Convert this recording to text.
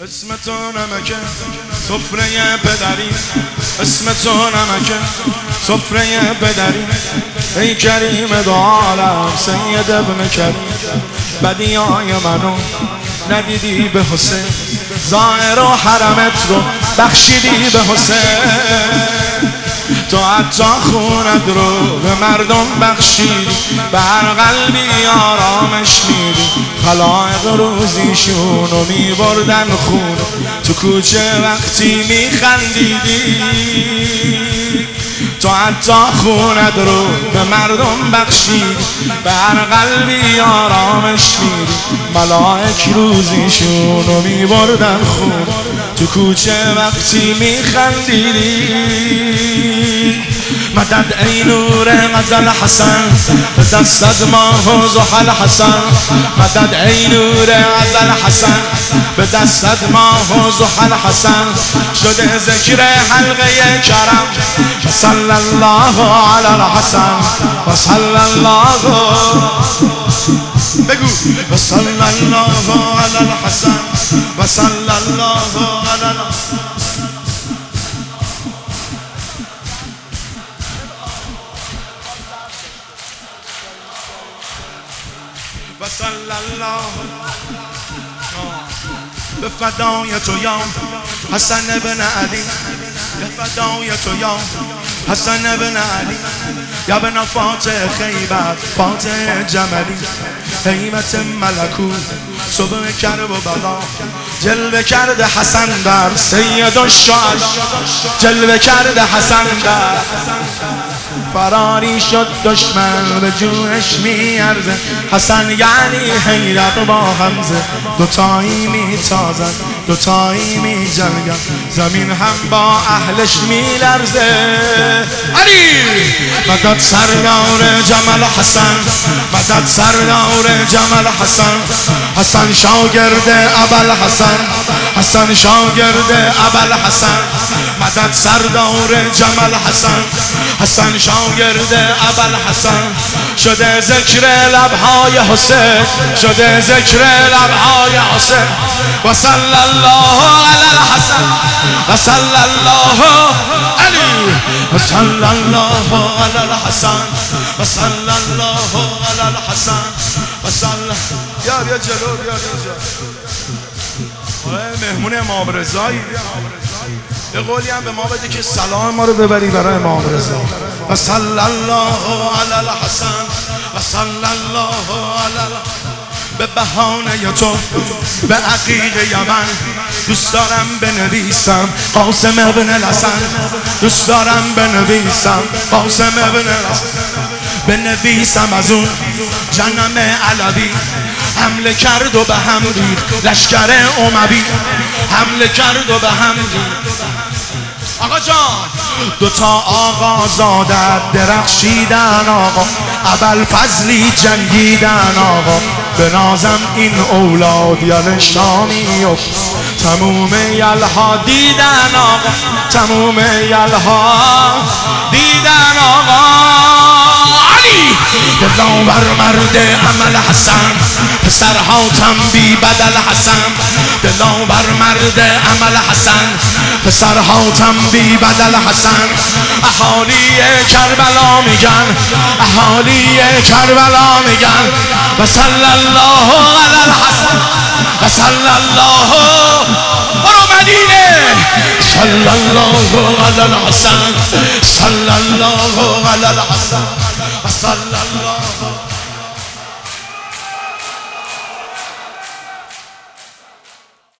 اسم تو نمکه سفره پدری، اسم تو نمکه سفره پدری، ای کریم دو عالم سید ابن کریم. بدیای منو ندیدی به حسین، ظاهر و حرمت رو بخشیدی به حسین. تو حتی خونت رو به مردم بخشیدی، به هر قلبی آرامش میدی. خلائق روزیشونو میبردن خون، تو کوچه وقتی میخندیدی. تو حتی خونت رو به مردم بخشیدی، به هر قلبی آرامش میدی. ملائک روزیشونو میبردن خون، تو کوچه وقتی میخندیدی. مدد ای نور غزل حسن، به دستت ماه و زحل حسن. مدد ای نور غزل حسن، به دستت ماه و زحل حسن. شده ذکر حلقه کرم، صلی الله علی الحسن و صلی الله بگو و صلی الله علی الحسن و صلی الله علی الحسن. و صلی الله به فدای تو یا حسن ابن علی، به فدای تو یا حسن ابن علی، یا بنا فاتح خیبر فاتح جملی. حیمت ملکوت صبح کرب و بلا، جلوه کرده حسن در سید الشهدا. جلوه کرده حسن در فراری شد دشمن به جوش میارزه. حسن یعنی حیدر با حمزه، دوتایی میتازن دوتایی میجنگن. زمین هم با اهلش میلرزه. علی مدد سردار جمال حسن، مدد سردار جمال حسن. حسن شاگرد ابوالحسن، حسن شاگرد ابوالحسن. مدد سردار جمال حسن، حسن شاگرد ابوالحسن. شده ذکر لبهای حسین، شده ذکر لبهای حسین. و صلی الله علی الحسن و صلی الله علی و صلی الله علی الحسن و صلی الله علی الحسن و صلی. بیا جلو بیا اینجا. مهمون امام رضایی، یه قولی هم به ما بده که سلام ما رو ببری برای امام رضا. و صلی الله علی الحسن و صلی الله علی الحسن. به بهانه تو به عقیق یمن دوست دارم بنویسم قاسم ابن الحسن. دوست دارم بنویسم قاسم ابن الحسن. بنویسم از اون جنم علوی، حمله کرد و به هم ریخت لشکر اموی. حمله کرد و به هم ریخت. آقا جان دوتا آقا زادت درخشیدن آقا، ابوالفضلی جنگیدن آقا. به نازم این اولاد یل شامی افت، تموم یلها دیدن آقا، تموم یلها دیدن آقا. علی دلاور مرد عمل حسن، پسرها تنبی بدل حسن. دلاور مرد عمل حسن، پسرها تنبی بدل حسن. اهالی کربلا میگن، اهالی کربلا میگن. و صلی الله علی الحسن و صلی الله برو مدینه. صلی الله علی الحسن صلی الله علی الحسن و صلی الله